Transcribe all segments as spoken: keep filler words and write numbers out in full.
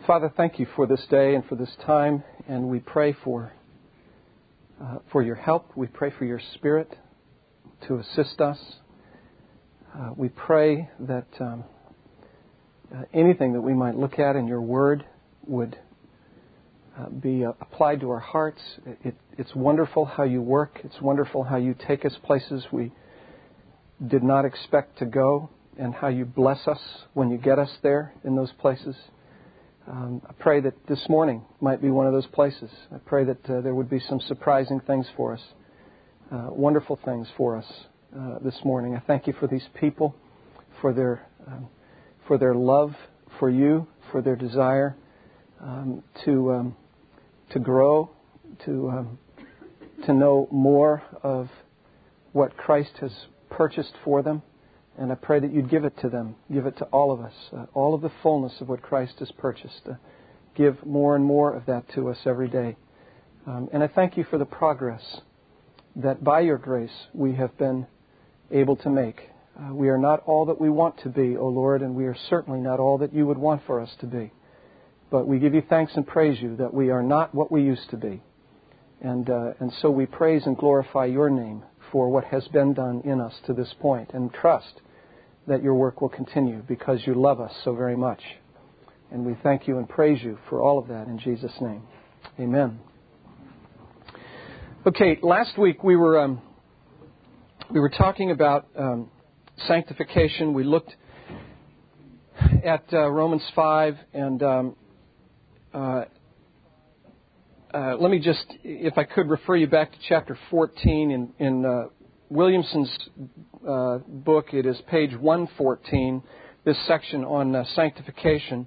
Father, thank you for this day and for this time, and we pray for uh, for your help. We pray for your Spirit to assist us. Uh, we pray that um, uh, anything that we might look at in your Word would uh, be uh, applied to our hearts. It, it, it's wonderful how you work. It's wonderful how you take us places we did not expect to go, and how you bless us when you get us there in those places. Um, I pray that this morning might be one of those places. I pray that uh, there would be some surprising things for us, uh, wonderful things for us uh, this morning. I thank you for these people, for their um, for their love for you, for their desire um, to um, to grow, to um, to know more of what Christ has purchased for them. And I pray that you'd give it to them, give it to all of us, uh, all of the fullness of what Christ has purchased. Uh, give more and more of that to us every day. Um, and I thank you for the progress that by your grace we have been able to make. Uh, we are not all that we want to be, O Lord, and we are certainly not all that you would want for us to be. But we give you thanks and praise you that we are not what we used to be. And, uh, and so we praise and glorify your name for what has been done in us to this point, and trust that your work will continue because you love us so very much. And we thank you and praise you for all of that in Jesus' name. Amen. Okay, last week we were um, we were talking about um, sanctification. We looked at uh, Romans five, and um, uh, Uh, let me just, if I could, refer you back to chapter fourteen in, in uh, Williamson's uh, book. It is page one fourteen, this section on uh, sanctification.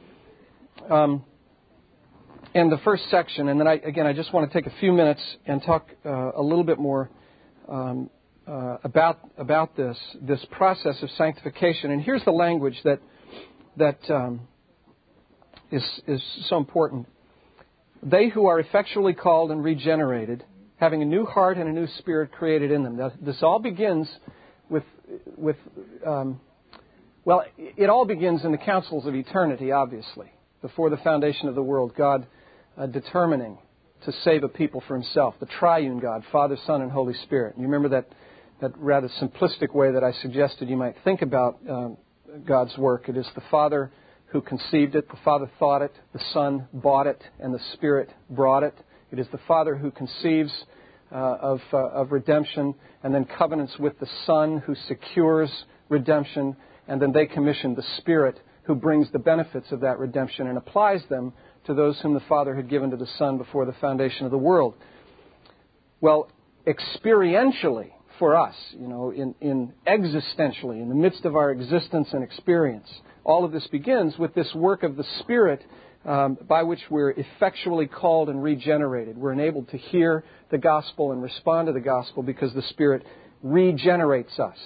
Um, and the first section, and then I, again, I just want to take a few minutes and talk uh, a little bit more um, uh, about about this this process of sanctification. And here's the language that that um, is is so important. They who are effectually called and regenerated, having a new heart and a new spirit created in them. Now, this all begins with, with um, well, it all begins in the councils of eternity, obviously. Before the foundation of the world, God uh, determining to save a people for himself. The triune God, Father, Son, and Holy Spirit. And you remember that, that rather simplistic way that I suggested you might think about um, God's work. It is the Father who conceived it, the Father thought it, the Son bought it, and the Spirit brought it. It is the Father who conceives uh, of, uh, of redemption, and then covenants with the Son who secures redemption, and then they commission the Spirit who brings the benefits of that redemption and applies them to those whom the Father had given to the Son before the foundation of the world. Well, experientially for us, you know, in, in existentially, in the midst of our existence and experience, all of this begins with this work of the Spirit um, by which we're effectually called and regenerated. We're enabled to hear the gospel and respond to the gospel because the Spirit regenerates us,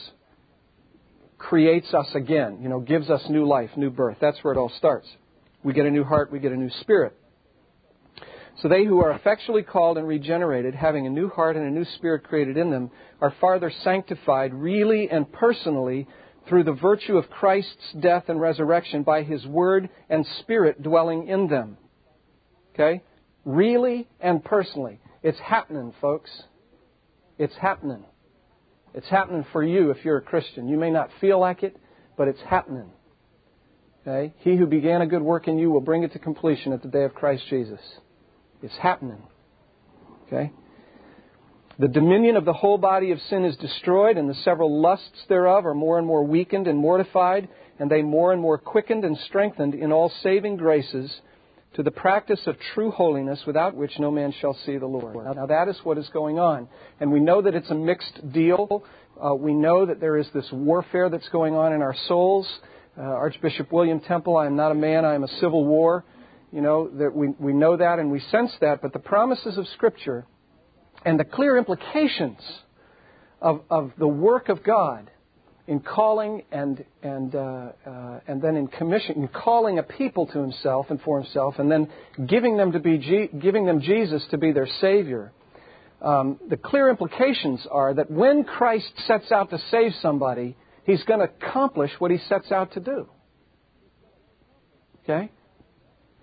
creates us again, you know, gives us new life, new birth. That's where it all starts. We get a new heart, we get a new spirit. So they who are effectually called and regenerated, having a new heart and a new spirit created in them, are farther sanctified really and personally through the virtue of Christ's death and resurrection by His Word and Spirit dwelling in them. Okay? Really and personally. It's happening, folks. It's happening. It's happening for you if you're a Christian. You may not feel like it, but it's happening. Okay? He who began a good work in you will bring it to completion at the day of Christ Jesus. It's happening. Okay? The dominion of the whole body of sin is destroyed, and the several lusts thereof are more and more weakened and mortified, and they more and more quickened and strengthened in all saving graces to the practice of true holiness, without which no man shall see the Lord. Now that is what is going on. And we know that it's a mixed deal. Uh, we know that there is this warfare that's going on in our souls. Uh, Archbishop William Temple, I am not a man, I am a civil war. You know, that we, we know that and we sense that, but the promises of Scripture and the clear implications of, of the work of God in calling and and uh, uh, and then in commission, in calling a people to Himself and for Himself, and then giving them to be G- giving them Jesus to be their Savior. Um, the clear implications are that when Christ sets out to save somebody, He's going to accomplish what He sets out to do. Okay?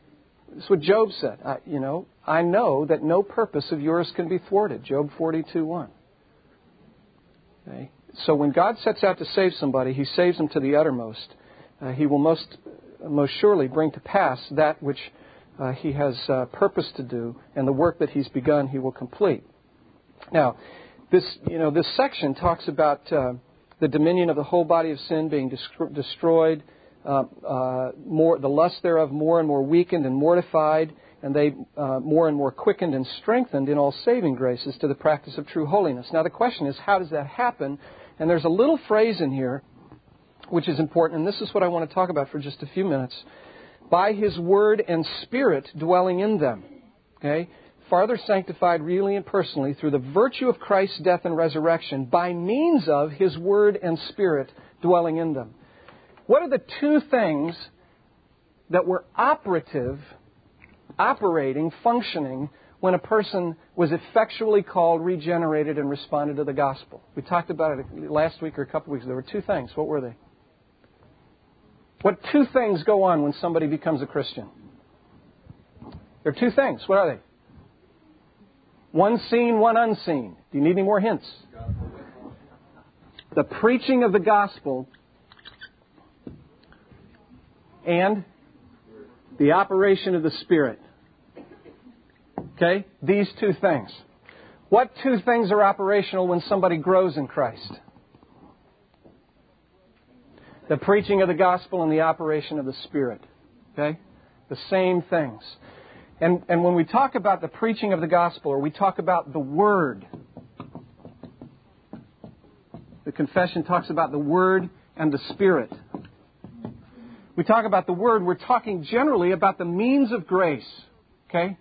It's what Job said. I, you know, I know that no purpose of yours can be thwarted. Job forty-two one. Okay? So when God sets out to save somebody, He saves them to the uttermost. Uh, he will most most surely bring to pass that which uh, He has uh, purpose to do, and the work that He's begun, He will complete. Now, this you know this section talks about uh, the dominion of the whole body of sin being dest- destroyed, uh, uh, more the lust thereof more and more weakened and mortified, and they uh, more and more quickened and strengthened in all saving graces to the practice of true holiness. Now, the question is, how does that happen? And there's a little phrase in here which is important, and this is what I want to talk about for just a few minutes. By His Word and Spirit dwelling in them. Okay? Farther sanctified really and personally through the virtue of Christ's death and resurrection by means of His Word and Spirit dwelling in them. What are the two things that were operative, operating, functioning when a person was effectually called, regenerated, and responded to the gospel? We talked about it last week or a couple weeks ago. There were two things. What were they? What two things go on when somebody becomes a Christian? There are two things. What are they? One seen, one unseen. Do you need any more hints? The preaching of the gospel and the operation of the Spirit. Okay? These two things. What two things are operational when somebody grows in Christ? The preaching of the gospel and the operation of the Spirit. Okay? The same things. And, and when we talk about the preaching of the gospel, or we talk about the Word, the confession talks about the Word and the Spirit. We talk about the Word, we're talking generally about the means of grace. Okay?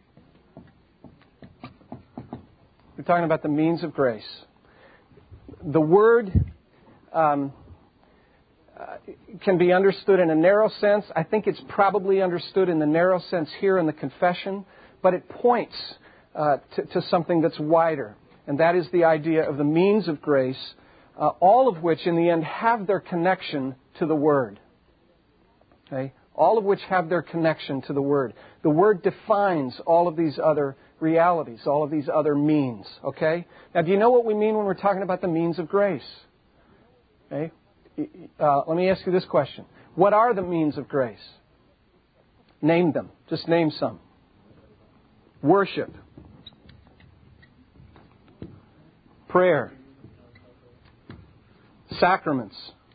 We're talking about the means of grace. The Word um, uh, can be understood in a narrow sense. I think it's probably understood in the narrow sense here in the confession, but it points uh, to, to something that's wider, and that is the idea of the means of grace, uh, all of which in the end have their connection to the Word. Okay? All of which have their connection to the Word. The Word defines all of these other realities, all of these other means. Okay? Now, do you know what we mean when we're talking about the means of grace? Okay? Uh, let me ask you this question. What are the means of grace? Name them. Just name some. Worship. Prayer. Sacraments.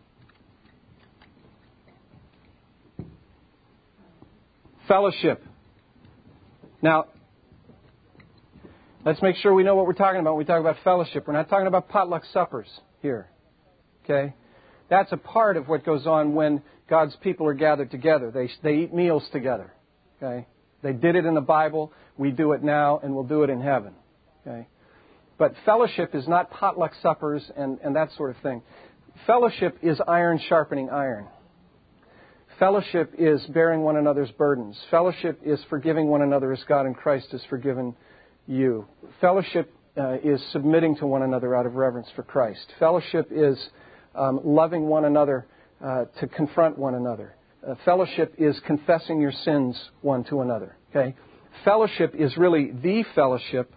Fellowship. Now, let's make sure we know what we're talking about when we talk about fellowship. We're not talking about potluck suppers here. Okay? That's a part of what goes on when God's people are gathered together. They they eat meals together. Okay? They did it in the Bible. We do it now, and we'll do it in heaven. Okay? But fellowship is not potluck suppers and, and that sort of thing. Fellowship is iron sharpening iron. Fellowship is bearing one another's burdens. Fellowship is forgiving one another as God in Christ has forgiven you. Fellowship uh, is submitting to one another out of reverence for Christ. Fellowship is um, loving one another uh, to confront one another. Uh, fellowship is confessing your sins one to another. Okay? Fellowship is really the fellowship,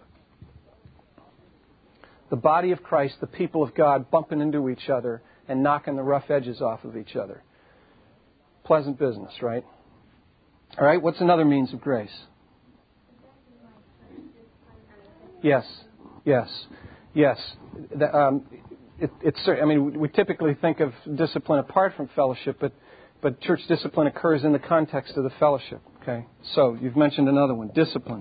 the body of Christ, the people of God bumping into each other and knocking the rough edges off of each other. Pleasant business, right? All right, what's another means of grace? Yes, yes, yes. The, um, it, it's. I mean, we typically think of discipline apart from fellowship, but but church discipline occurs in the context of the fellowship. Okay, so you've mentioned another one, discipline.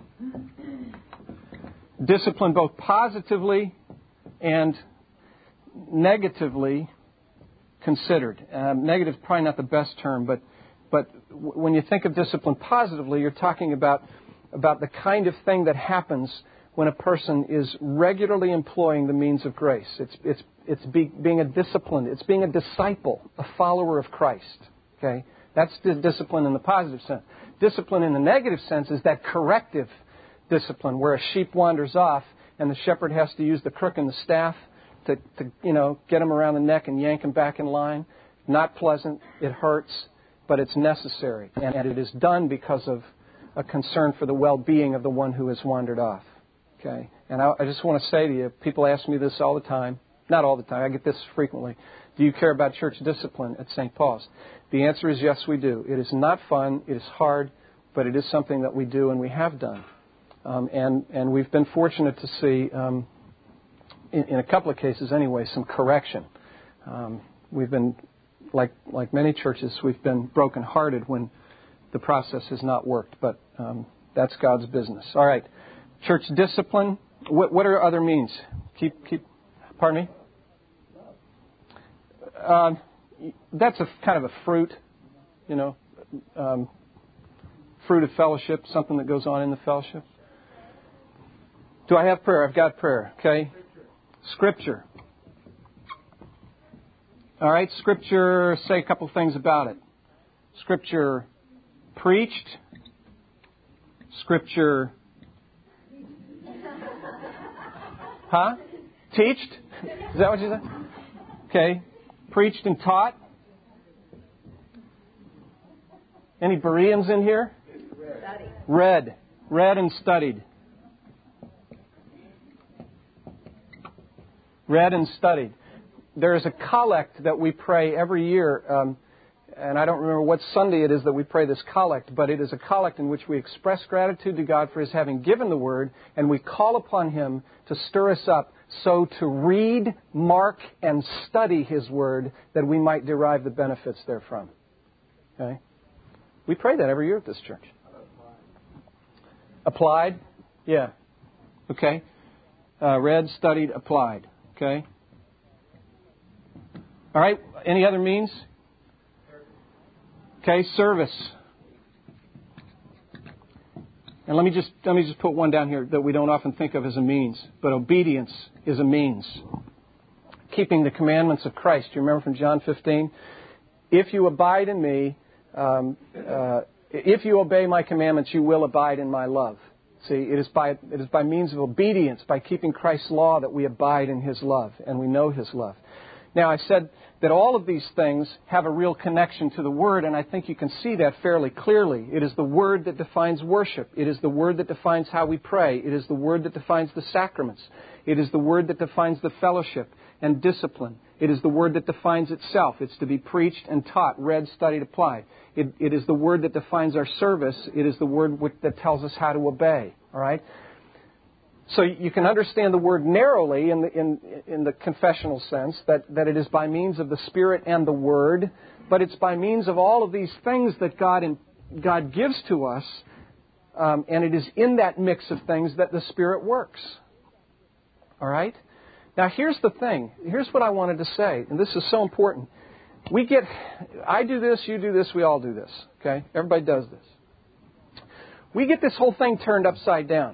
Discipline both positively and negatively considered. Um, negative is probably not the best term, but but w- when you think of discipline positively, you're talking about about the kind of thing that happens when a person is regularly employing the means of grace. It's it's it's be, being a disciplined, it's being a disciple, a follower of Christ. Okay, that's the discipline in the positive sense. Discipline in the negative sense is that corrective discipline where a sheep wanders off and the shepherd has to use the crook and the staff to, to you know get him around the neck and yank him back in line. Not pleasant, it hurts, but it's necessary, and, and it is done because of a concern for the well-being of the one who has wandered off. Okay? And I, I just want to say to you, people ask me this all the time. Not all the time. I get this frequently. Do you care about church discipline at Saint Paul's? The answer is yes, we do. It is not fun. It is hard. But it is something that we do and we have done. Um, and, and we've been fortunate to see, um, in, in a couple of cases anyway, some correction. Um, we've been, like like many churches, we've been brokenhearted when the process has not worked. But um, that's God's business. All right. Church discipline. What, what are other means? Keep, keep, pardon me? Uh, that's a kind of a fruit, you know, um, fruit of fellowship, something that goes on in the fellowship. Do I have prayer? I've got prayer, okay? Scripture. All right, Scripture, say a couple things about it. Scripture preached. Scripture, huh? Teached? Is that what you said? Okay. Preached and taught. Any Bereans in here? Read. Read and studied. Read and studied. There is a collect that we pray every year, um, and I don't remember what Sunday it is that we pray this collect, but it is a collect in which we express gratitude to God for His having given the Word, and we call upon Him to stir us up so to read, mark, and study His Word that we might derive the benefits therefrom. Okay? We pray that every year at this church. Applied? Yeah. Okay. Uh, read, studied, applied. Okay. All right. Any other means? Okay. Service. And let me just let me just put one down here that we don't often think of as a means, but obedience is a means. Keeping the commandments of Christ. You remember from John fifteen? If you abide in me, um, uh, if you obey my commandments, you will abide in my love. See, it is by it is by means of obedience, by keeping Christ's law, that we abide in His love and we know His love. Now, I said that all of these things have a real connection to the Word, and I think you can see that fairly clearly. It is the Word that defines worship. It is the Word that defines how we pray. It is the Word that defines the sacraments. It is the Word that defines the fellowship and discipline. It is the Word that defines itself. It's to be preached and taught, read, studied, applied. It, it is the Word that defines our service. It is the Word that tells us how to obey. All right? So you can understand the Word narrowly in the, in, in the confessional sense, that, that it is by means of the Spirit and the Word, but it's by means of all of these things that God, in, God gives to us, um, and it is in that mix of things that the Spirit works. All right? Now, here's the thing. Here's what I wanted to say, and this is so important. We get, I do this, you do this, we all do this. Okay? Everybody does this. We get this whole thing turned upside down.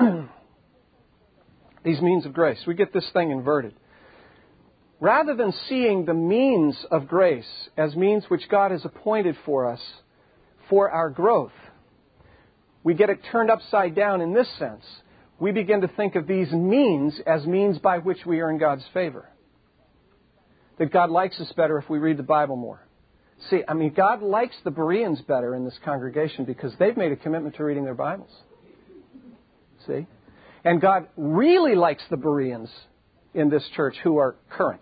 These means of grace. We get this thing inverted. Rather than seeing the means of grace as means which God has appointed for us for our growth, we get it turned upside down in this sense. We begin to think of these means as means by which we earn God's favor. That God likes us better if we read the Bible more. See, I mean, God likes the Bereans better in this congregation because they've made a commitment to reading their Bibles. See? And God really likes the Bereans in this church who are current.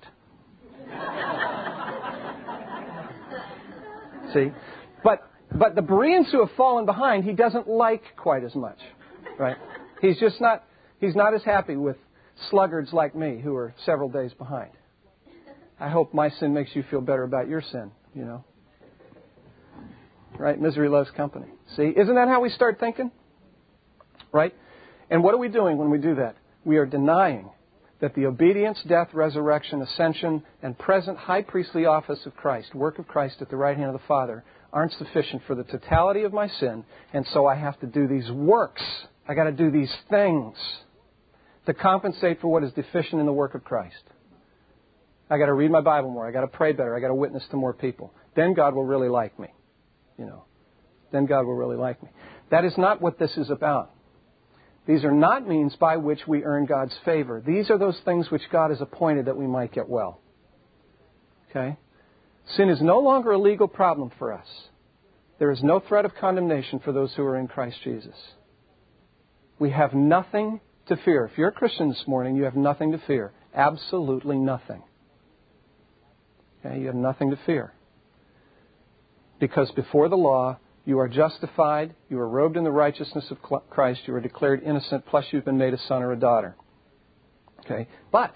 See? But but the Bereans who have fallen behind, He doesn't like quite as much. Right? He's just not He's not as happy with sluggards like me who are several days behind. I hope my sin makes you feel better about your sin, you know. Right? Misery loves company. See? Isn't that how we start thinking? Right? And what are we doing when we do that? We are denying that the obedience, death, resurrection, ascension, and present high priestly office of Christ, work of Christ at the right hand of the Father, aren't sufficient for the totality of my sin, and so I have to do these works. I got to do these things to compensate for what is deficient in the work of Christ. I got to read my Bible more. I got to pray better. I got to witness to more people. Then God will really like me. You know. Then God will really like me. That is not what this is about. These are not means by which we earn God's favor. These are those things which God has appointed that we might get well. Okay? Sin is no longer a legal problem for us. There is no threat of condemnation for those who are in Christ Jesus. We have nothing to fear. If you're a Christian this morning, you have nothing to fear. Absolutely nothing. Okay? You have nothing to fear. Because before the law, you are justified, you are robed in the righteousness of Christ, you are declared innocent, plus you've been made a son or a daughter. Okay? But,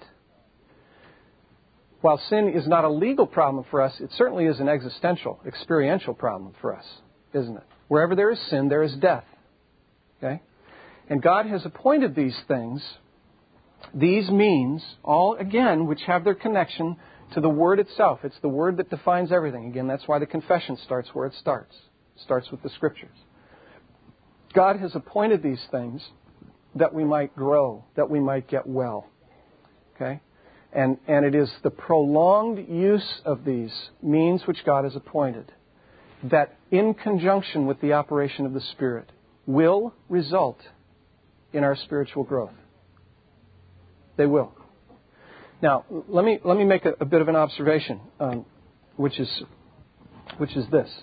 while sin is not a legal problem for us, it certainly is an existential, experiential problem for us, isn't it? Wherever there is sin, there is death. Okay? And God has appointed these things, these means, all, again, which have their connection to the Word itself. It's the Word that defines everything. Again, that's why the confession starts where it starts. It starts with the Scriptures. God has appointed these things that we might grow, that we might get well. Okay? And, and it is the prolonged use of these means which God has appointed that, in conjunction with the operation of the Spirit, will result in our spiritual growth. They will. Now, let me let me make a, a bit of an observation, um, which is which is this.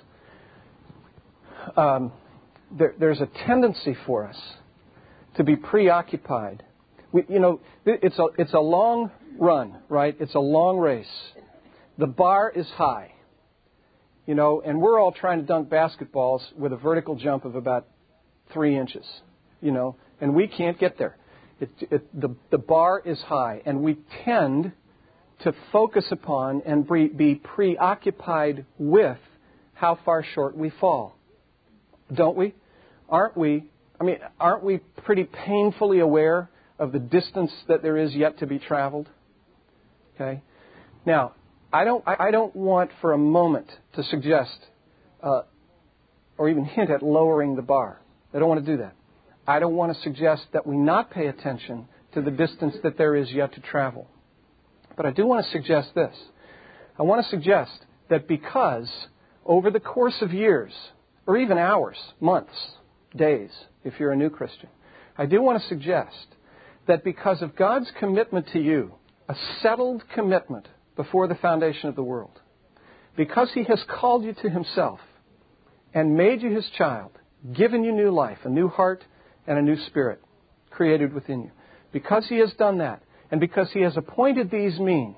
Um, there, there's a tendency for us to be preoccupied. We, you know, it's a it's a long run, right? It's a long race. The bar is high, you know, and we're all trying to dunk basketballs with a vertical jump of about three inches, you know, and we can't get there. It, it, the, the bar is high, and we tend to focus upon and be, be preoccupied with how far short we fall. Don't we? Aren't we? I mean, aren't we pretty painfully aware of the distance that there is yet to be traveled? Okay. Now, I don't. I, I don't want for a moment to suggest, uh, or even hint at lowering the bar. I don't want to do that. I don't want to suggest that we not pay attention to the distance that there is yet to travel. But I do want to suggest this. I want to suggest that because over the course of years, or even hours, months, days, if you're a new Christian, I do want to suggest that because of God's commitment to you, a settled commitment before the foundation of the world, because He has called you to Himself and made you His child, given you new life, a new heart, and a new spirit created within you. Because He has done that, and because He has appointed these means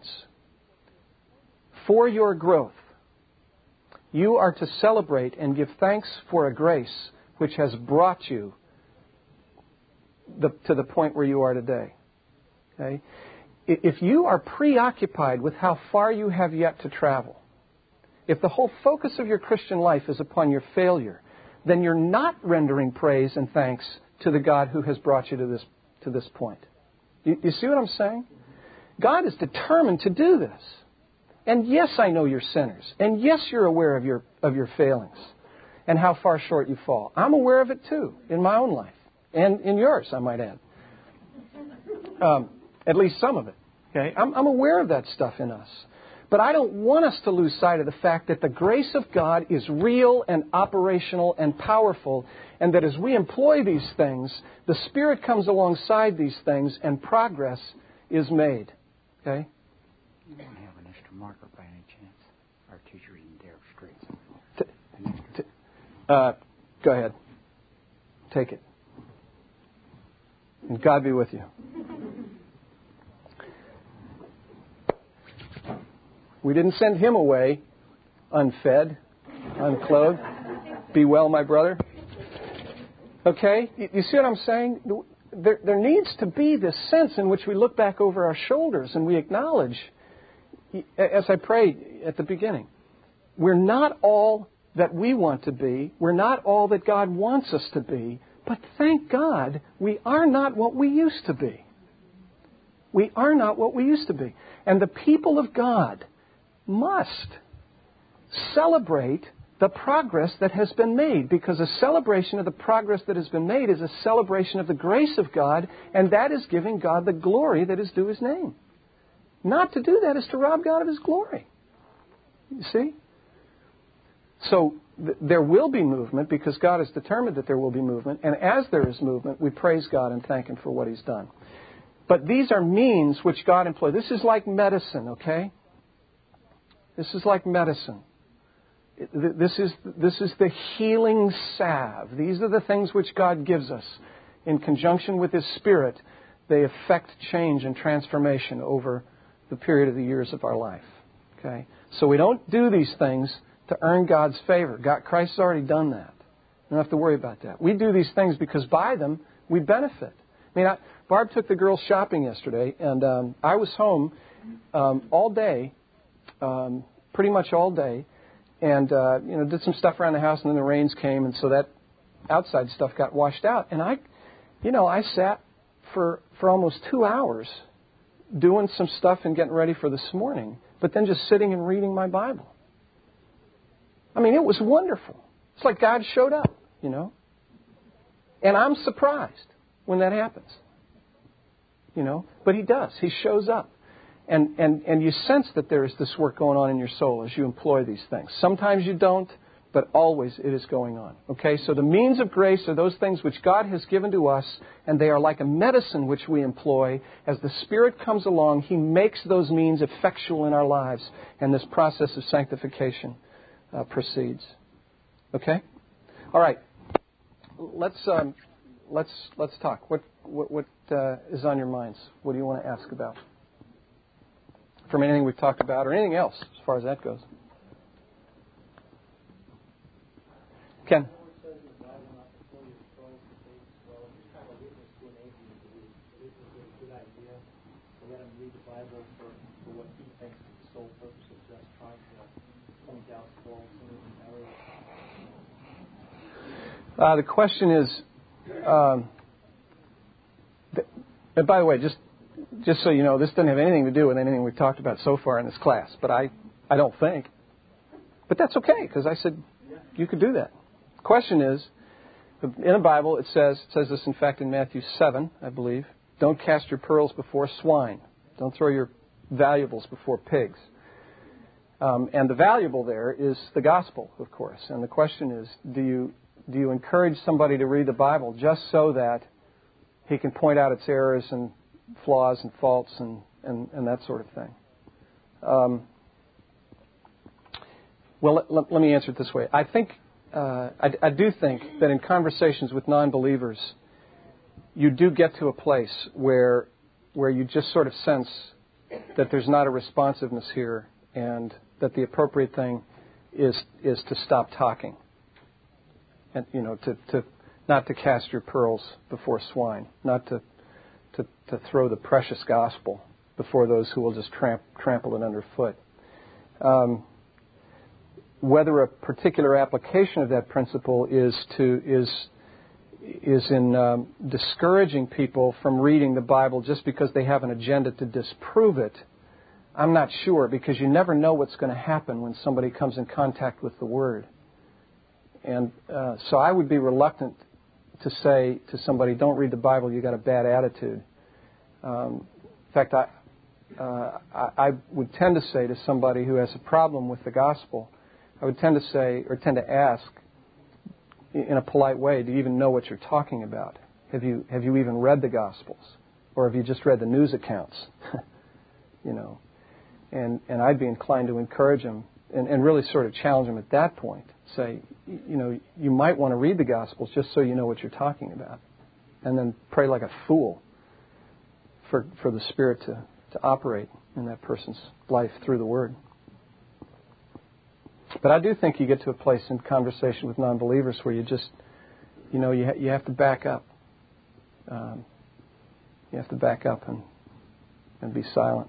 for your growth, you are to celebrate and give thanks for a grace which has brought you the, to the point where you are today. Okay? If you are preoccupied with how far you have yet to travel, if the whole focus of your Christian life is upon your failure, then you're not rendering praise and thanks to the God who has brought you to this to this point. You, you see what I'm saying? God is determined to do this. And yes, I know you're sinners. And yes, you're aware of your of your failings and how far short you fall. I'm aware of it too in my own life and in yours, I might add. Um, at least some of it. Okay, I'm, I'm aware of that stuff in us. But I don't want us to lose sight of the fact that the grace of God is real and operational and powerful, and that as we employ these things, the Spirit comes alongside these things and progress is made. Okay? You don't have an extra marker by any chance? Our teacher isn't there straight. T- t- uh, go ahead. Take it. And God be with you. We didn't send him away unfed, unclothed. Be well, my brother. Okay? You, you see what I'm saying? There, there needs to be this sense in which we look back over our shoulders and we acknowledge, as I prayed at the beginning, we're not all that we want to be. We're not all that God wants us to be. But thank God, we are not what we used to be. We are not what we used to be. And the people of God must celebrate the progress that has been made, because a celebration of the progress that has been made is a celebration of the grace of God, and that is giving God the glory that is due His name. Not to do that is to rob God of His glory. You see? So th- there will be movement because God has determined that there will be movement, and as there is movement, we praise God and thank Him for what He's done. But these are means which God employs. This is like medicine, okay? This is like medicine. This is, this is the healing salve. These are the things which God gives us. In conjunction with His Spirit, they affect change and transformation over the period of the years of our life. Okay? So we don't do these things to earn God's favor. God, Christ's already done that. You don't have to worry about that. We do these things because by them, we benefit. I mean, I, Barb took the girls shopping yesterday, and um, I was home um, all day, um, pretty much all day, and uh, you know, did some stuff around the house, and then the rains came, and so that outside stuff got washed out. And I, you know, I sat for for almost two hours doing some stuff and getting ready for this morning, but then just sitting and reading my Bible. I mean, it was wonderful. It's like God showed up, you know. And I'm surprised when that happens, you know. But He does. He shows up. And, and, and you sense that there is this work going on in your soul as you employ these things. Sometimes you don't, but always it is going on. Okay, so the means of grace are those things which God has given to us, and they are like a medicine which we employ. As the Spirit comes along, He makes those means effectual in our lives, and this process of sanctification uh, proceeds. Okay? All right. Let's um, let's let's talk. What what, what uh, is on your minds? What do you want to ask about? From anything we've talked about, or anything else, as far as that goes. Ken. Uh, the question is, um, th- and by the way, just just so you know, this doesn't have anything to do with anything we've talked about so far in this class, but I, I don't think. But that's okay, because I said you could do that. The question is, in the Bible, it says, it says this, in fact, in Matthew seven, I believe, don't cast your pearls before swine. Don't throw your valuables before pigs. Um, and the valuable there is the gospel, of course. And the question is, do you do you encourage somebody to read the Bible just so that he can point out its errors and flaws and faults and, and, and that sort of thing? Um, well, let, let, let me answer it this way. I think, uh, I, I do think that in conversations with non-believers, you do get to a place where where you just sort of sense that there's not a responsiveness here, and that the appropriate thing is is to stop talking, and you know, to, to not to cast your pearls before swine, not to to, to throw the precious gospel before those who will just tramp, trample it underfoot. Um, whether a particular application of that principle is to is is in um, discouraging people from reading the Bible just because they have an agenda to disprove it, I'm not sure, because you never know what's going to happen when somebody comes in contact with the Word. And uh, so I would be reluctant to say to somebody, don't read the Bible, you got a bad attitude. Um, in fact, I, uh, I, I would tend to say to somebody who has a problem with the gospel, I would tend to say, or tend to ask, in a polite way, do you even know what you're talking about? Have you have you even read the Gospels? Or have you just read the news accounts? you know, and and I'd be inclined to encourage them and, and really sort of challenge them at that point. Say, you know, you might want to read the Gospels just so you know what you're talking about. And then pray like a fool for for the Spirit to, to operate in that person's life through the Word. But I do think you get to a place in conversation with non-believers where you just, you know, you ha- you have to back up. Um, you have to back up and and be silent.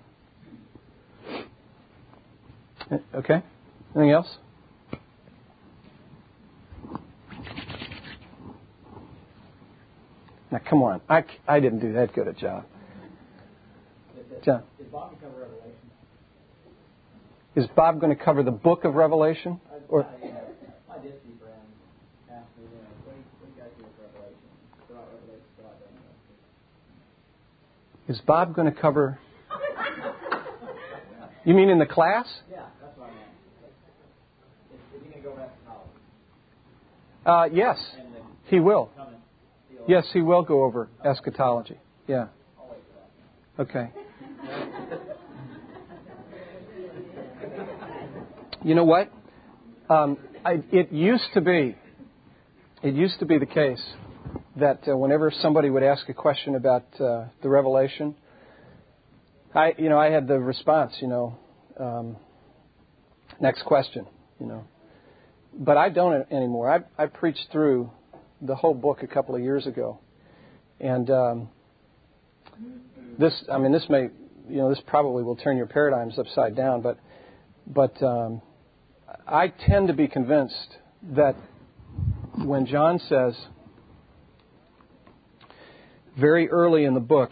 Okay? Anything else? Now, come on. I, I didn't do that good a job. John. Is Bob going to cover Revelation? Is Bob going to cover the book of Revelation? Or My district friend asked me, you know, what do you guys do with Revelation? Throughout Revelation, throughout Revelation. Is Bob going to cover... You mean in the class? Yeah, that's what I meant. Is, is he going to go back to college? Uh, yes, he will. Yes, he will go over eschatology. Yeah. Okay. You know what? Um, I, it used to be, it used to be the case that uh, whenever somebody would ask a question about uh, the Revelation, I, you know, I had the response, you know, um, next question, you know. But I don't anymore. I, I preached through the whole book a couple of years ago, and um, this, I mean, this may, you know, this probably will turn your paradigms upside down, but, but um, I tend to be convinced that when John says very early in the book,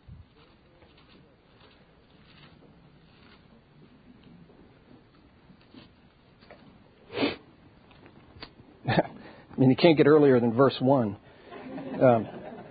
I mean, you can't get earlier than verse one. Um,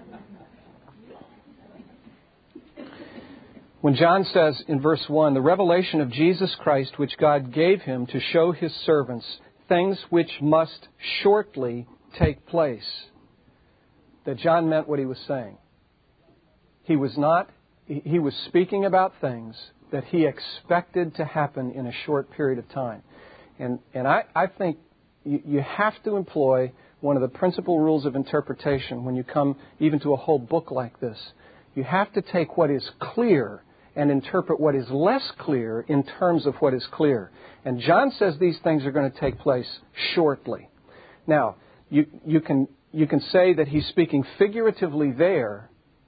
when John says in verse one, the revelation of Jesus Christ, which God gave him to show his servants things which must shortly take place, that John meant what he was saying. He was not, he was speaking about things that he expected to happen in a short period of time. And, and I, I think you, you have to employ one of the principal rules of interpretation when you come even to a whole book like this. You have to take what is clear and interpret what is less clear in terms of what is clear. And John says these things are going to take place shortly. Now, you, you can, you can say that he's speaking figuratively there,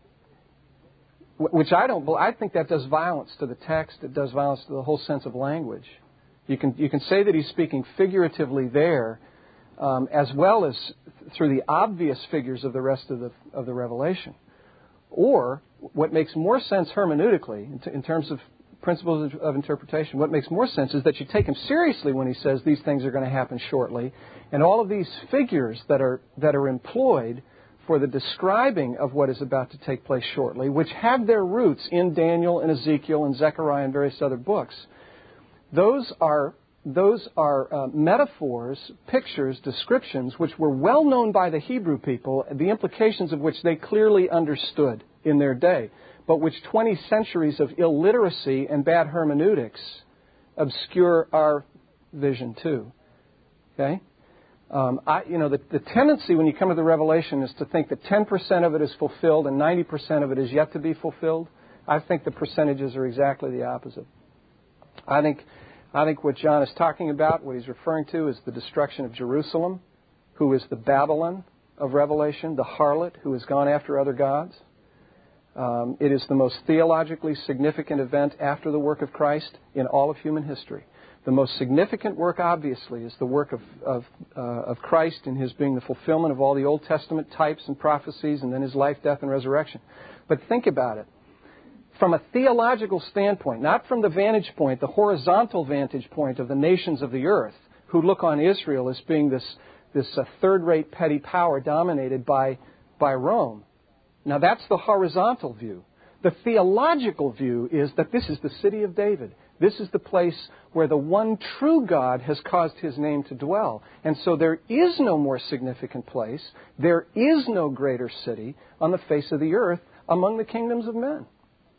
which I don't, I think that does violence to the text. It does violence to the whole sense of language. You can, you can say that he's speaking figuratively there, um, as well as through the obvious figures of the rest of the, of the Revelation. Or, what makes more sense hermeneutically, in, t- in terms of principles of, of interpretation, what makes more sense is that you take him seriously when he says these things are going to happen shortly, and all of these figures that are that are employed for the describing of what is about to take place shortly, which have their roots in Daniel and Ezekiel and Zechariah and various other books, those are those are uh, metaphors, pictures, descriptions, which were well known by the Hebrew people, the implications of which they clearly understood in their day, but which twenty centuries of illiteracy and bad hermeneutics obscure our vision too. Okay? Um, I, you know, the, the tendency when you come to the Revelation is to think that ten percent of it is fulfilled and ninety percent of it is yet to be fulfilled. I think the percentages are exactly the opposite. I think, I think what John is talking about, what he's referring to, is the destruction of Jerusalem, who is the Babylon of Revelation, the harlot who has gone after other gods. Um, it is the most theologically significant event after the work of Christ in all of human history. The most significant work, obviously, is the work of of, uh, of Christ in His being the fulfillment of all the Old Testament types and prophecies, and then His life, death, and resurrection. But think about it. From a theological standpoint, not from the vantage point, the horizontal vantage point of the nations of the earth, who look on Israel as being this, this uh, third-rate petty power dominated by, by Rome. Now, that's the horizontal view. The theological view is that this is the city of David. This is the place where the one true God has caused His name to dwell. And so there is no more significant place, there is no greater city on the face of the earth among the kingdoms of men.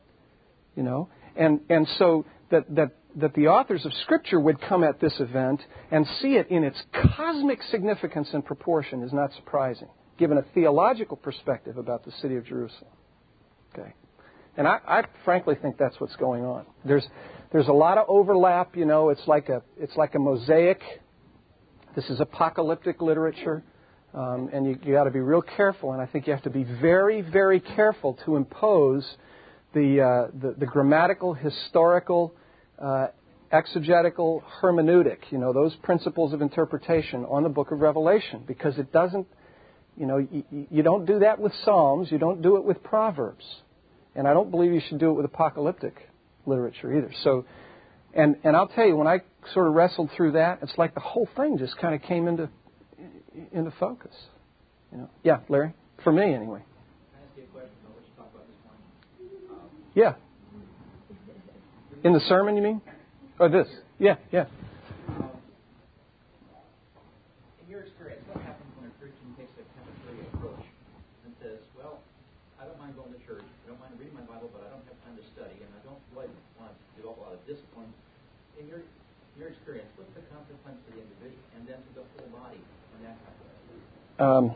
You know, and, and so that, that, that the authors of Scripture would come at this event and see it in its cosmic significance and proportion is not surprising, given a theological perspective about the city of Jerusalem. Okay. And I, I frankly think that's what's going on. There's there's a lot of overlap, you know, it's like a it's like a mosaic. This is apocalyptic literature. Um, and you, you got to be real careful, and I think you have to be very, very careful to impose the uh, the, the grammatical, historical, uh, exegetical hermeneutic, you know, those principles of interpretation on the book of Revelation, because it doesn't, you know, you, you don't do that with Psalms, you don't do it with Proverbs. And I don't believe you should do it with apocalyptic literature either. So, and and I'll tell you, when I sort of wrestled through that, it's like the whole thing just kind of came into into focus. You know, yeah, Larry, for me anyway. Can I ask you a question about what you talked about this morning? Um, yeah. In the sermon, you mean? Or this? Yeah, yeah. Um, in your experience, what happens when a Christian takes a cafeteria approach and says, "Well, I don't mind going to church, I don't mind reading my Bible, but I don't have time to study, and I don't really want to develop a lot of discipline." In your your experience, what's the consequence to the individual and then to the whole body when that happens? Um,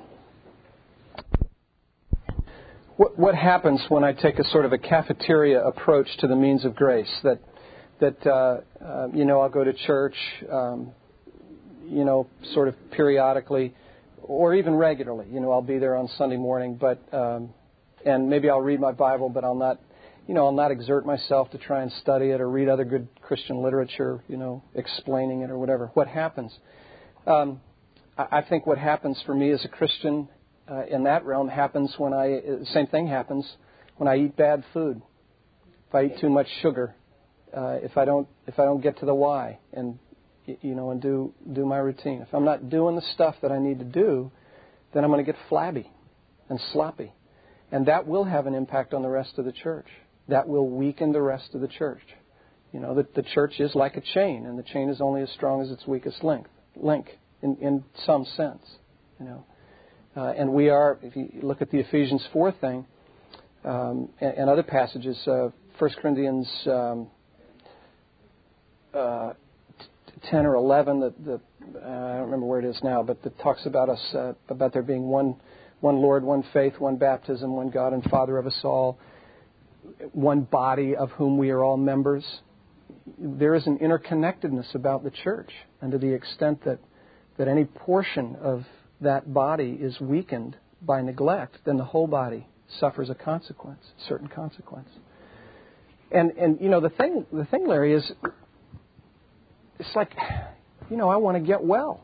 what, what happens when I take a sort of a cafeteria approach to the means of grace? That, that uh, uh, you know, I'll go to church, um, you know, sort of periodically, or even regularly. You know, I'll be there on Sunday morning, but um, and maybe I'll read my Bible, but I'll not, you know, I'll not exert myself to try and study it or read other good Christian literature, you know, explaining it or whatever. What happens? Um, I think what happens for me as a Christian uh, in that realm happens when I, the same thing happens when I eat bad food. If I eat too much sugar, uh, if I don't, if I don't get to the why and, you know, and do, do my routine. If I'm not doing the stuff that I need to do, then I'm going to get flabby and sloppy. And that will have an impact on the rest of the church. That will weaken the rest of the church. You know, the, the church is like a chain, and the chain is only as strong as its weakest link. Link. In, in some sense, you know, uh, and we are. If you look at the Ephesians four thing um, and, and other passages, uh, First Corinthians um, uh, ten or eleven, the, the uh, I don't remember where it is now, but it talks about us uh, about there being one, one Lord, one faith, one baptism, one God and Father of us all, one body of whom we are all members. There is an interconnectedness about the church, and to the extent that that any portion of that body is weakened by neglect, then the whole body suffers a consequence, a certain consequence. And and you know the thing, the thing, Larry, is it's like, you know, I want to get well.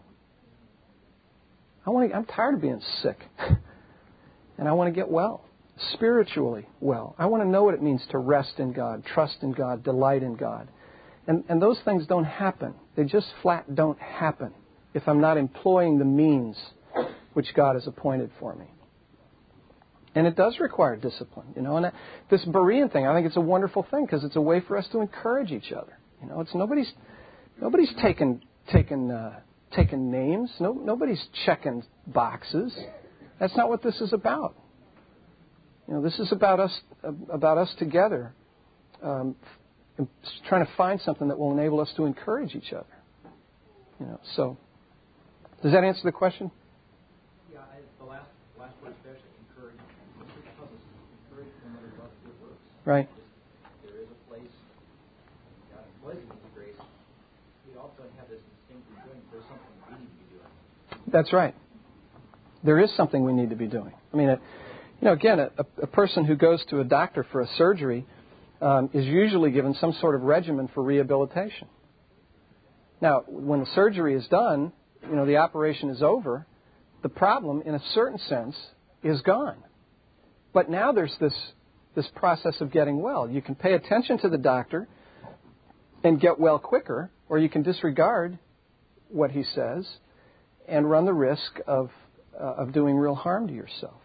I want to, I'm tired of being sick, and I want to get well, spiritually well. I want to know what it means to rest in God, trust in God, delight in God, and and those things don't happen. They just flat don't happen if I'm not employing the means which God has appointed for me. And it does require discipline, you know. And that, this Berean thing, I think it's a wonderful thing because it's a way for us to encourage each other. You know, it's nobody's nobody's taking taking uh, taking names. No, nobody's checking boxes. That's not what this is about. You know, this is about us about us together, um, trying to find something that will enable us to encourage each other. You know, so. Does that answer the question? Yeah, I, the last last word especially, encourage. Encourage one another to love good works. Right. There is a place God employs in His grace. We also have this instinct of doing. There's something we need to be doing. That's right. There is something we need to be doing. I mean, it, you know, again, a, a person who goes to a doctor for a surgery um, is usually given some sort of regimen for rehabilitation. Now, when the surgery is done, you know, the operation is over, the problem, in a certain sense, is gone. But now there's this this process of getting well. You can pay attention to the doctor and get well quicker, or you can disregard what he says and run the risk of uh, of doing real harm to yourself.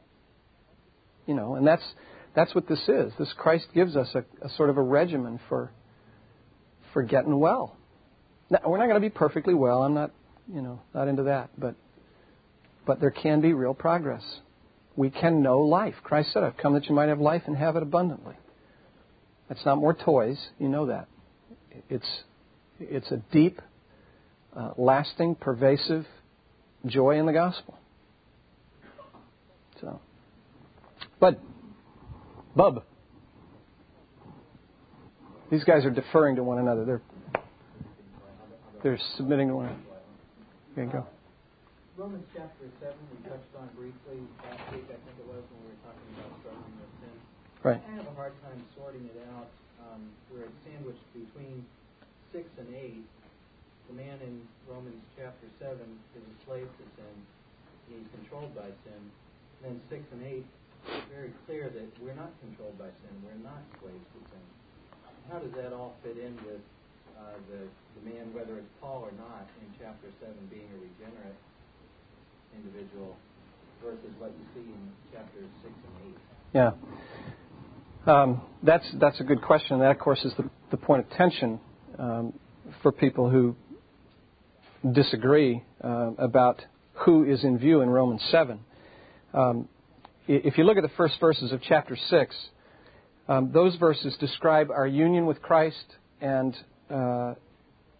You know, and that's that's what this is. This Christ gives us a, a sort of a regimen for for getting well. Now, we're not going to be perfectly well. I'm not. You know, not into that, but but there can be real progress. We can know life. Christ said, I've come that you might have life and have it abundantly. That's not more toys. You know that. It's it's a deep, uh, lasting, pervasive joy in the gospel. So, Bud, Bub, these guys are deferring to one another. They're they're submitting to one another. There you go. Romans chapter seven, we touched on briefly last week, I think it was, when we were talking about struggling with sin. Right. I have a hard time sorting it out. Um, we're sandwiched between six and eight. The man in Romans chapter seven is a slave to sin. He's controlled by sin. Then six and eight, it's very clear that we're not controlled by sin. We're not slaves to sin. How does that all fit in with uh, the, the man, whether it's Paul or not, in chapter seven being a regenerate individual versus what you see in chapters six and eight? Yeah. Um, that's that's a good question. That, of course, is the, the point of tension um, for people who disagree uh, about who is in view in Romans seven. Um, if you look at the first verses of chapter six, um, those verses describe our union with Christ and uh,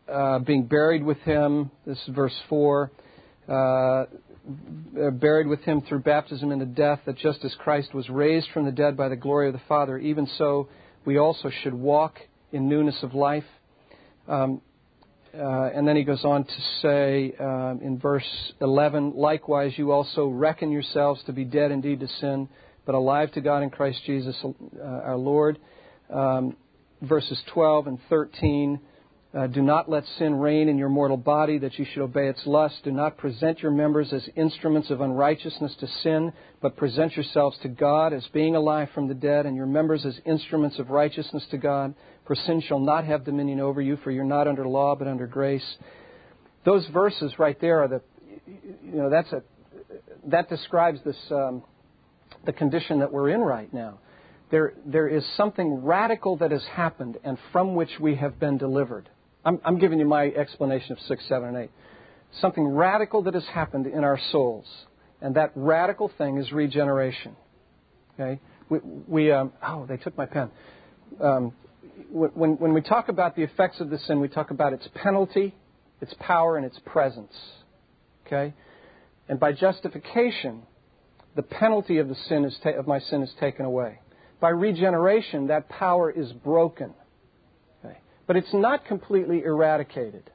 uh, being buried with Him. This is verse four. Uh, buried with Him through baptism into death, that just as Christ was raised from the dead by the glory of the Father, even so we also should walk in newness of life. Um, uh, and then he goes on to say um, in verse eleven, likewise you also reckon yourselves to be dead indeed to sin, but alive to God in Christ Jesus uh, our Lord. Um, verses twelve and thirteen, Uh, do not let sin reign in your mortal body, that you should obey its lust. Do not present your members as instruments of unrighteousness to sin, but present yourselves to God as being alive from the dead, and your members as instruments of righteousness to God. For sin shall not have dominion over you, for you're not under law, but under grace. Those verses right there are the, you know, that's a, that describes this, um, the condition that we're in right now. There, there is something radical that has happened, and from which we have been delivered. I'm, I'm giving you my explanation of six, seven, and eight. Something radical that has happened in our souls, and that radical thing is regeneration. Okay, we, we um, oh, they took my pen. Um, when when we talk about the effects of the sin, we talk about its penalty, its power, and its presence. Okay, and by justification, the penalty of the sin is ta- of my sin is taken away. By regeneration, that power is broken. Okay? But it's not completely eradicated.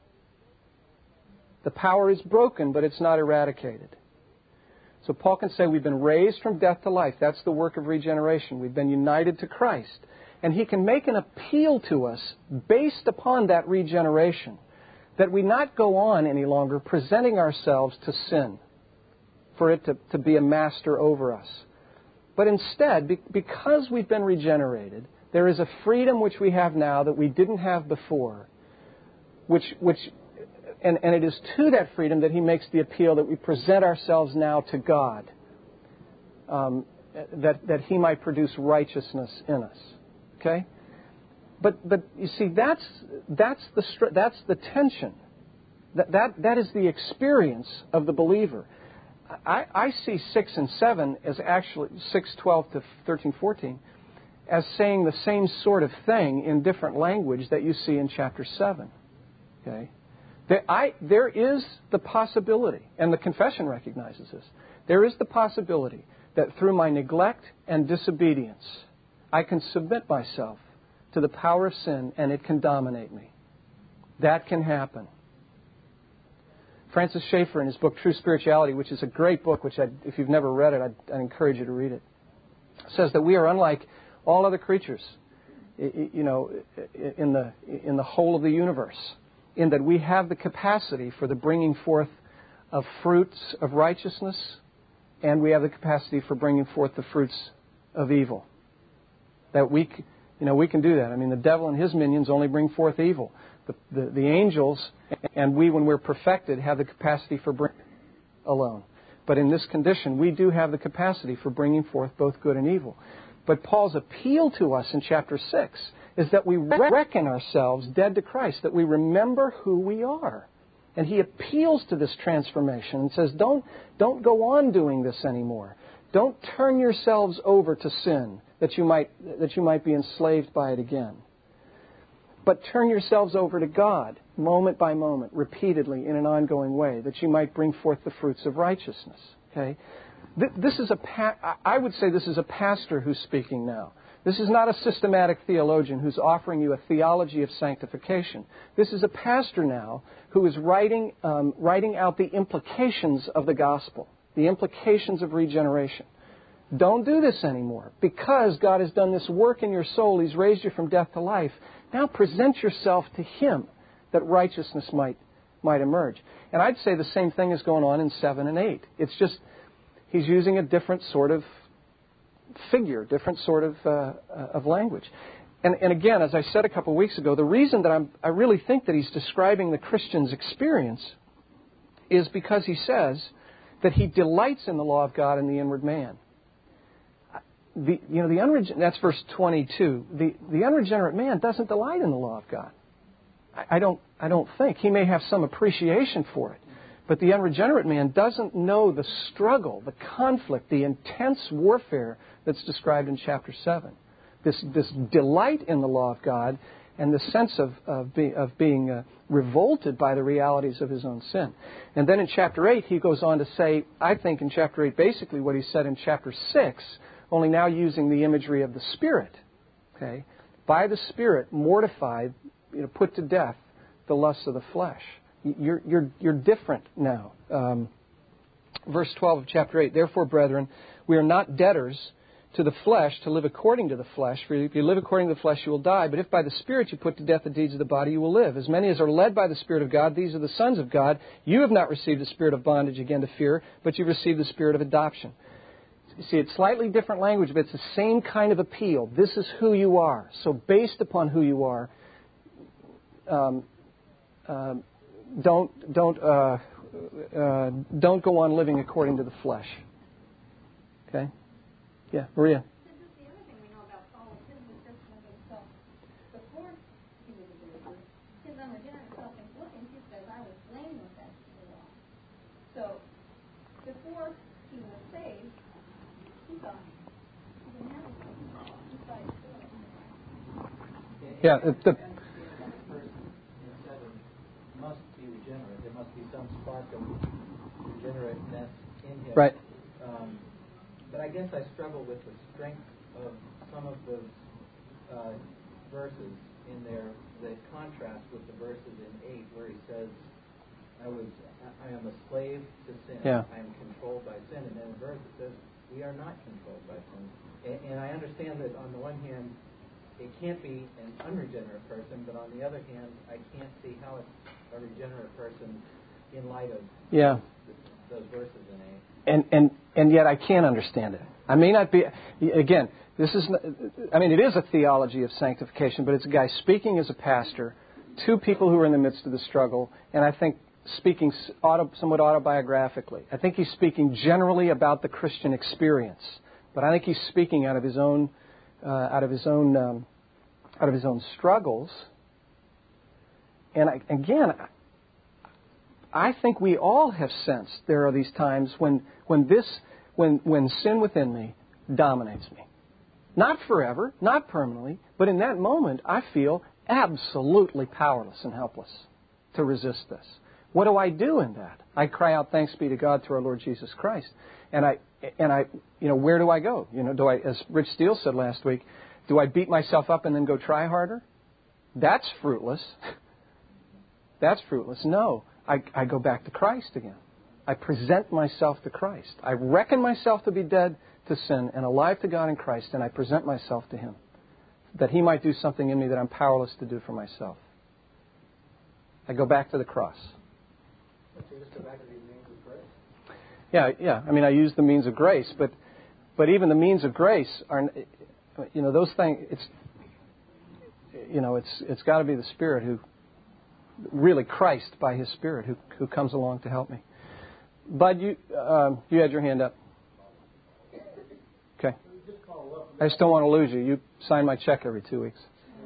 The power is broken, but it's not eradicated. So Paul can say we've been raised from death to life. That's the work of regeneration. We've been united to Christ. And he can make an appeal to us based upon that regeneration, that we not go on any longer presenting ourselves to sin for it to, to be a master over us. But instead, because we've been regenerated, there is a freedom which we have now that we didn't have before, which, which, and, and it is to that freedom that he makes the appeal that we present ourselves now to God, um, that, that he might produce righteousness in us. Okay? But, but you see, that's, that's, the, that's the tension. That, that, that is the experience of the believer. I, I see six and seven as actually, six, twelve to thirteen, fourteen, as saying the same sort of thing in different language that you see in chapter seven. Okay? There, I, there is the possibility, and the confession recognizes this, there is the possibility that through my neglect and disobedience, I can submit myself to the power of sin and it can dominate me. That can happen. Francis Schaeffer, in his book True Spirituality, which is a great book, which I, if you've never read it, I'd, I'd encourage you to read it, says that we are unlike all other creatures, you know, in the in the whole of the universe, in that we have the capacity for the bringing forth of fruits of righteousness, and we have the capacity for bringing forth the fruits of evil. That we, you know, we can do that. I mean, the devil and his minions only bring forth evil. The, the, the angels and we, when we're perfected, have the capacity for bringing alone. But in this condition, we do have the capacity for bringing forth both good and evil. But Paul's appeal to us in chapter six is that we reckon ourselves dead to Christ, that we remember who we are. And he appeals to this transformation and says, don't, don't go on doing this anymore. Don't turn yourselves over to sin that you might, that you might be enslaved by it again. But turn yourselves over to God, moment by moment, repeatedly, in an ongoing way, that you might bring forth the fruits of righteousness. Okay? This is a, pa- I would say this is a pastor who's speaking now. This is not a systematic theologian who's offering you a theology of sanctification. This is a pastor now who is writing, um, writing out the implications of the gospel, the implications of regeneration. Don't do this anymore. Because God has done this work in your soul, He's raised you from death to life. Now present yourself to Him that righteousness might might emerge. And I'd say the same thing is going on in seven and eight. It's just He's using a different sort of figure, different sort of uh, of language. And, and again, as I said a couple of weeks ago, the reason that I'm, I really think that he's describing the Christian's experience is because he says that he delights in the law of God in the inward man. The, you know, the unreg- that's verse twenty-two. The, the unregenerate man doesn't delight in the law of God. I, I don't. I don't think he may have some appreciation for it, but the unregenerate man doesn't know the struggle, the conflict, the intense warfare that's described in chapter seven. This this delight in the law of God and the sense of, of, be, of being uh, revolted by the realities of his own sin. And then in chapter eight, he goes on to say, I think in chapter eight, basically what he said in chapter six, only now using the imagery of the Spirit. Okay? By the Spirit, mortify, you know, put to death the lusts of the flesh. You're, you're, you're different now. Um, verse twelve of chapter eight, therefore, brethren, we are not debtors to the flesh to live according to the flesh. For if you live according to the flesh, you will die. But if by the Spirit you put to death the deeds of the body, you will live. As many as are led by the Spirit of God, these are the sons of God. You have not received the spirit of bondage again to fear, but you've received the spirit of adoption. You see, it's slightly different language, but it's the same kind of appeal. This is who you are. So based upon who you are, um, uh, don't don't uh, uh, don't go on living according to the flesh. Okay. Yeah, Maria. This is the other thing we know about Paul, his description of himself. Before he was a believer, his unregenerate self in Philippians, he says, I was blameless as to the law. So, before he was saved, he thought he didn't have anything. He thought he still. Yeah, the, the must be regenerate. There must be some spark of regenerateness in him. right. Um, But I guess I struggle with the strength of some of the uh, verses in there that contrast with the verses in eight where he says, I was, I am a slave to sin. Yeah. I am controlled by sin. And then in verse it says, we are not controlled by sin. And, and I understand that on the one hand, it can't be an unregenerate person, but on the other hand, I can't see how it's a regenerate person in light of yeah. those verses in eight. And, and and yet I can't understand it. I may not be, again, this is, I mean, it is a theology of sanctification, but it's a guy speaking as a pastor to people who are in the midst of the struggle, and I think speaking auto, somewhat autobiographically. I think he's speaking generally about the Christian experience, but I think he's speaking out of his own, uh, out of his own, um, out of his own struggles. And I, again, I think we all have sensed there are these times when when this when when sin within me dominates me. Not forever, not permanently, but in that moment I feel absolutely powerless and helpless to resist this. What do I do in that? I cry out, thanks be to God through our Lord Jesus Christ. And I and I you know, where do I go? You know, do I, as Rich Steele said last week, do I beat myself up and then go try harder? That's fruitless. That's fruitless. No. I, I go back to Christ again. I present myself to Christ. I reckon myself to be dead to sin and alive to God in Christ, and I present myself to Him, that He might do something in me that I'm powerless to do for myself. I go back to the cross. Just go back to these means of grace. Yeah, yeah. I mean, I use the means of grace, but but even the means of grace are, you know, those things. It's, you know, it's it's got to be the Spirit who. Really Christ by His Spirit who who comes along to help me. Bud, you um, you had your hand up. Okay. I just don't want to lose you. You sign my check every two weeks.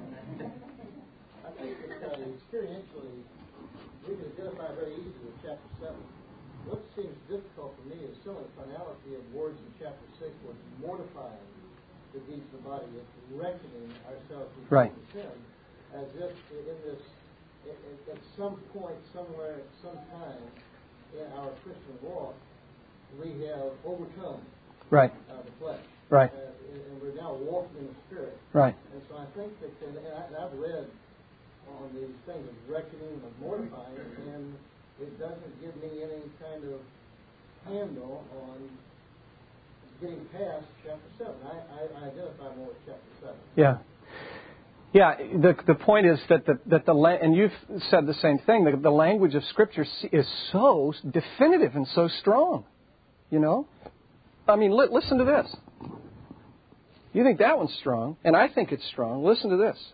I think that uh, experientially we can identify very easily with chapter seven. What seems difficult for me is some of the finality of words in chapter six, where it's mortifying the deeds of the body, it's reckoning ourselves with right. sin, as if in this. At some point, somewhere, at some time in our Christian walk, we have overcome right. uh, the flesh. Right. Uh, and we're now walking in the Spirit. Right. And so I think that, and, I, and I've read on these things of reckoning, of mortifying, and it doesn't give me any kind of handle on getting past chapter seven. I, I, I identify more with chapter seven. Yeah. Yeah, the the point is that the that the and you've said the same thing. The, the language of Scripture is so definitive and so strong. You know, I mean, li- listen to this. You think that one's strong, and I think it's strong. Listen to this.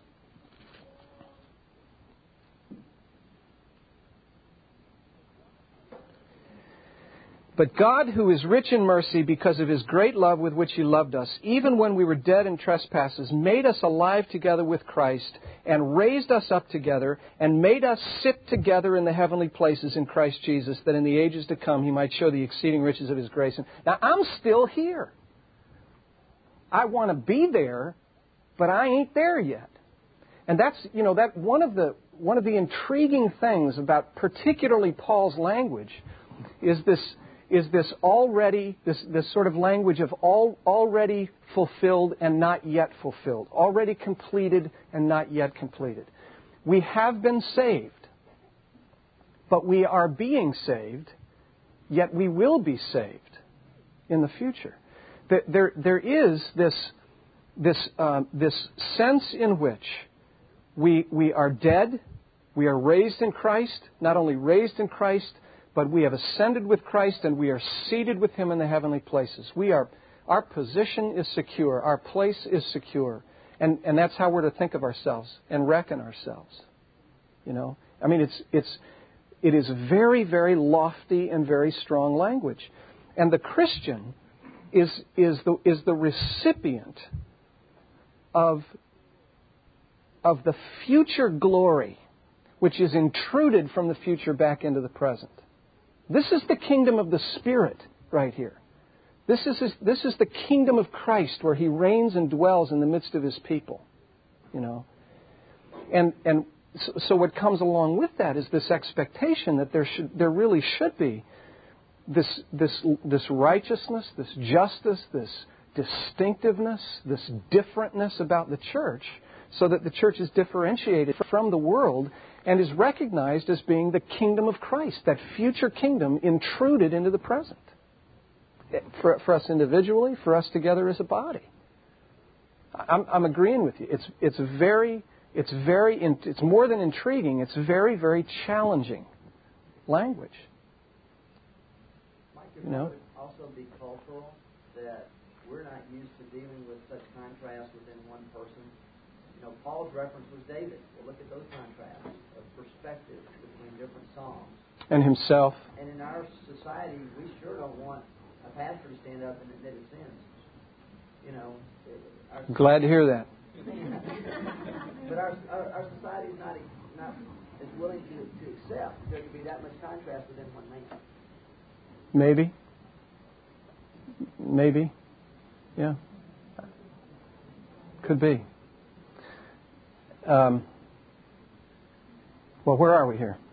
But God, who is rich in mercy because of His great love with which He loved us, even when we were dead in trespasses, made us alive together with Christ and raised us up together and made us sit together in the heavenly places in Christ Jesus, that in the ages to come He might show the exceeding riches of His grace. Now, I'm still here. I want to be there, but I ain't there yet. And that's, you know, that one of the one of the intriguing things about particularly Paul's language is this is this already this this sort of language of all already fulfilled and not yet fulfilled, already completed and not yet completed. We have been saved, but we are being saved, yet we will be saved in the future. There there is this this uh, this sense in which we we are dead, we are raised in Christ, not only raised in Christ, but we have ascended with Christ and we are seated with Him in the heavenly places. We are, our position is secure. Our place is secure. And, and that's how we're to think of ourselves and reckon ourselves. You know, I mean, it's, it's, it is very, very lofty and very strong language. And the Christian is, is the, is the recipient of, of the future glory, which is intruded from the future back into the present. This is the kingdom of the Spirit right here. This is his, this is the kingdom of Christ where He reigns and dwells in the midst of His people. You know, and and so, so what comes along with that is this expectation that there should there really should be this this this righteousness, this justice, this distinctiveness, this differentness about the church, so that the church is differentiated from the world and is recognized as being the kingdom of Christ, that future kingdom intruded into the present. For, for us individually, for us together as a body. I'm, I'm agreeing with you. It's it's very it's very it's more than intriguing. It's very very challenging language. Mike, you know, it would also be cultural that we're not used to dealing with such contrast within one person. You know, Paul's reference was David. Well, look at those contrasts of perspective between different psalms. And himself. And in our society, we sure don't want a pastor to stand up and admit his sins. You know. Our Glad to hear that. But our, our our society is not not as willing to, to accept there could be that much contrast within one man. Maybe. Maybe. Yeah. Could be. Um, well, where are we here?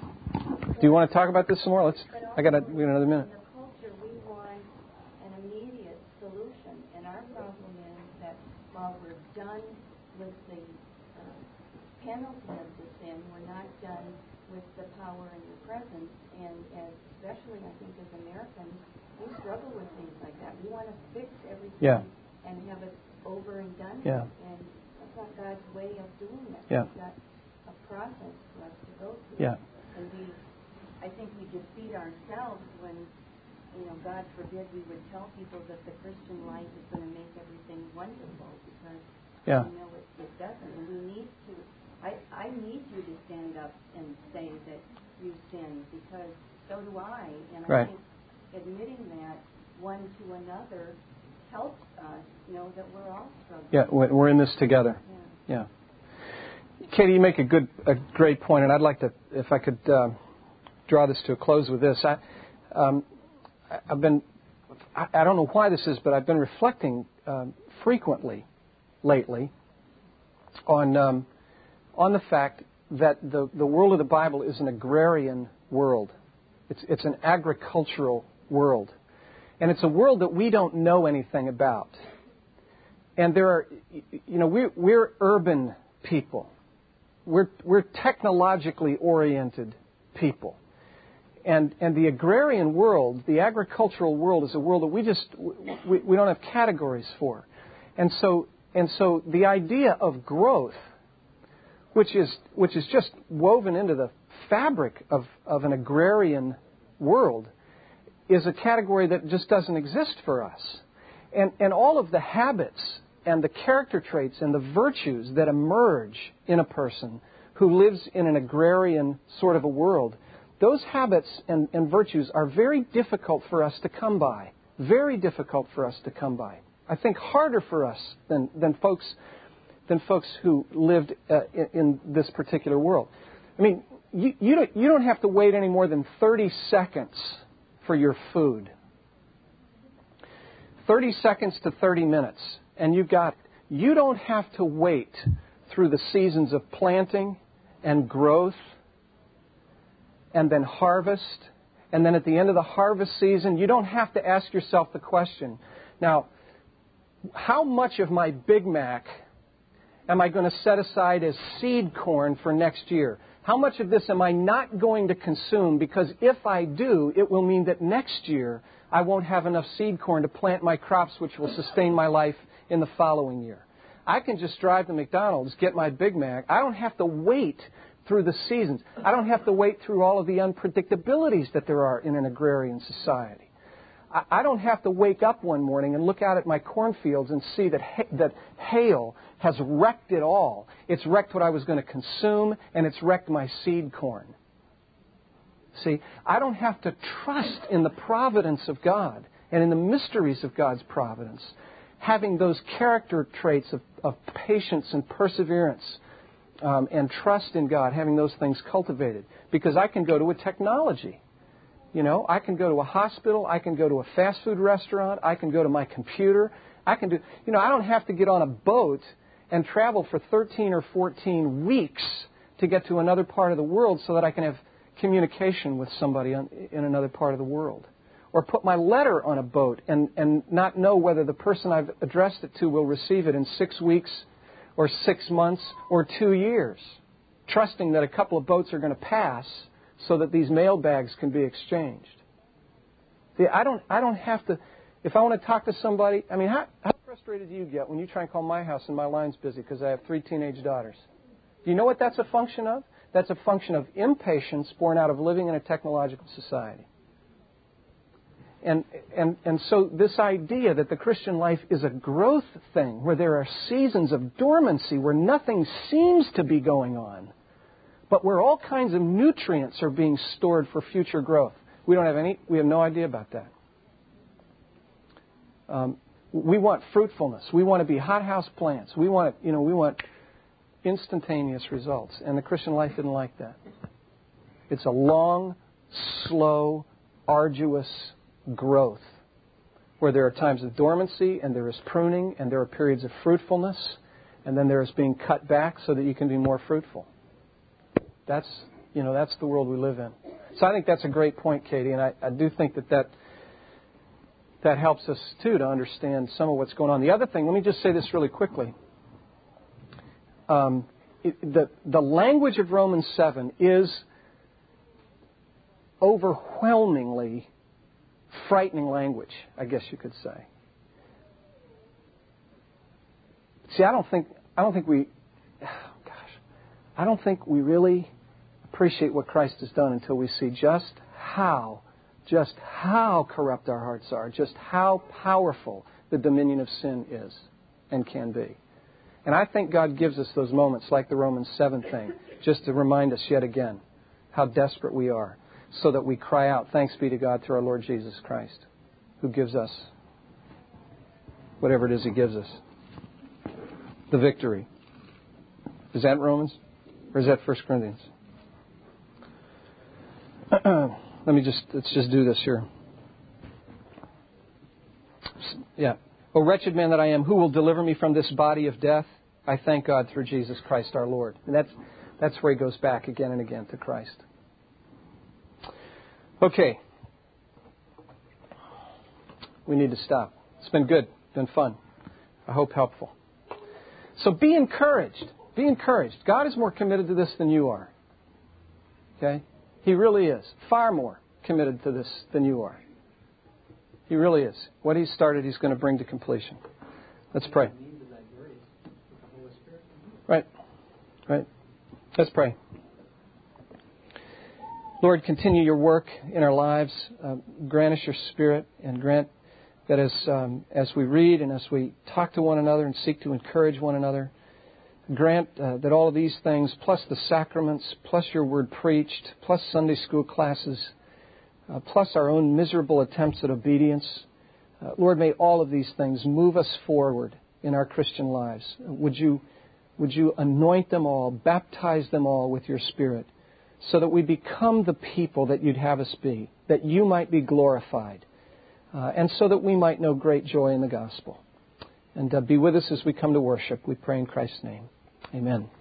Do you want to talk about this some more? Let's. I got. We got another minute. In the culture, we want an immediate solution, and our problem is that while we're done with the uh, penalty of the sin, we're not done with the power and the presence. And as, especially, I think, as Americans, we struggle with things like that. We want to fix everything yeah. and have it over and done yeah. with. And that's not God's way of doing it. Yeah. He's got a process for us to go through. Yeah. And we, I think we defeat ourselves when, you know, God forbid we would tell people that the Christian life is going to make everything wonderful, because yeah. we know it, it doesn't. And we need to, I, I need you to stand up and say that you sin, because so do I. And I right. think admitting that one to another helps us know that we're all struggling. Yeah, we're in this together. Yeah. yeah. Katie, you make a good, a great point, and I'd like to, if I could uh, draw this to a close with this. I, um, I've been, I, I don't know why this is, but I've been reflecting um, frequently lately on um, on the fact that the, the world of the Bible is an agrarian world. It's it's an agricultural world. And it's a world that we don't know anything about. And there are, you know, we're, we're urban people. We're, we're technologically oriented people. And, and the agrarian world, the agricultural world, is a world that we just, we, we don't have categories for. And so, and so the idea of growth, which is, which is just woven into the fabric of, of an agrarian world, is a category that just doesn't exist for us. And, and all of the habits and the character traits and the virtues that emerge in a person who lives in an agrarian sort of a world, those habits and, and virtues are very difficult for us to come by. Very difficult for us to come by. I think harder for us than, than folks than folks who lived uh, in, in this particular world. I mean, you, you don't, you don't have to wait any more than thirty seconds for your food. thirty seconds to thirty minutes, and you've got it. You don't have to wait through the seasons of planting and growth and then harvest. And then at the end of the harvest season, you don't have to ask yourself the question, now, how much of my Big Mac am I going to set aside as seed corn for next year? How much of this am I not going to consume? Because if I do, it will mean that next year I won't have enough seed corn to plant my crops, which will sustain my life in the following year. I can just drive to McDonald's, get my Big Mac. I don't have to wait through the seasons. I don't have to wait through all of the unpredictabilities that there are in an agrarian society. I don't have to wake up one morning and look out at my cornfields and see that ha- that hail has wrecked it all. It's wrecked what I was going to consume, and it's wrecked my seed corn. See, I don't have to trust in the providence of God and in the mysteries of God's providence, having those character traits of, of patience and perseverance um, and trust in God, having those things cultivated, because I can go to a technology. You know, I can go to a hospital, I can go to a fast food restaurant, I can go to my computer, I can do, you know, I don't have to get on a boat and travel for thirteen or fourteen weeks to get to another part of the world so that I can have communication with somebody in another part of the world. Or put my letter on a boat and, and not know whether the person I've addressed it to will receive it in six weeks or six months or two years, trusting that a couple of boats are going to pass so that these mail bags can be exchanged. See, I don't, I don't have to, if I want to talk to somebody, I mean, how, how frustrated do you get when you try and call my house and my line's busy because I have three teenage daughters? Do you know what that's a function of? That's a function of impatience born out of living in a technological society. And, and, and so this idea that the Christian life is a growth thing, where there are seasons of dormancy, where nothing seems to be going on, but where all kinds of nutrients are being stored for future growth. We don't have any, we have no idea about that. Um, we want fruitfulness. We want to be hothouse plants. We want, you know, we want instantaneous results. And the Christian life isn't like that. It's a long, slow, arduous growth where there are times of dormancy and there is pruning and there are periods of fruitfulness and then there is being cut back so that you can be more fruitful. That's, you know, that's the world we live in. So I think that's a great point, Katie, and I, I do think that, that that helps us, too, to understand some of what's going on. The other thing, let me just say this really quickly. Um, it, the, the language of Romans seven is overwhelmingly frightening language, I guess you could say. See, I don't think, I don't think we, oh gosh, I don't think we really appreciate what Christ has done until we see just how, just how corrupt our hearts are, just how powerful the dominion of sin is and can be. And I think God gives us those moments like the Romans seven thing, just to remind us yet again how desperate we are, so that we cry out, thanks be to God through our Lord Jesus Christ, who gives us whatever it is He gives us. The victory. Is that Romans? Or is that First Corinthians? Let me just, let's just do this here. Yeah. O wretched man that I am, who will deliver me from this body of death? I thank God through Jesus Christ our Lord. And that's, that's where he goes back again and again to Christ. Okay. We need to stop. It's been good. It's been fun. I hope helpful. So be encouraged. Be encouraged. God is more committed to this than you are. Okay? He really is. Far more committed to this than you are. He really is. What He started, He's going to bring to completion. Let's pray. Right. Right. Let's pray. Lord, continue your work in our lives. Uh, grant us your Spirit, and grant that as um, as we read and as we talk to one another and seek to encourage one another, grant uh, that all of these things, plus the sacraments, plus your word preached, plus Sunday school classes, uh, plus our own miserable attempts at obedience, uh, Lord, may all of these things move us forward in our Christian lives. Would you, would you anoint them all, baptize them all with your Spirit, so that we become the people that you'd have us be, that you might be glorified, uh, and so that we might know great joy in the gospel. And uh, be with us as we come to worship. We pray in Christ's name. Amen.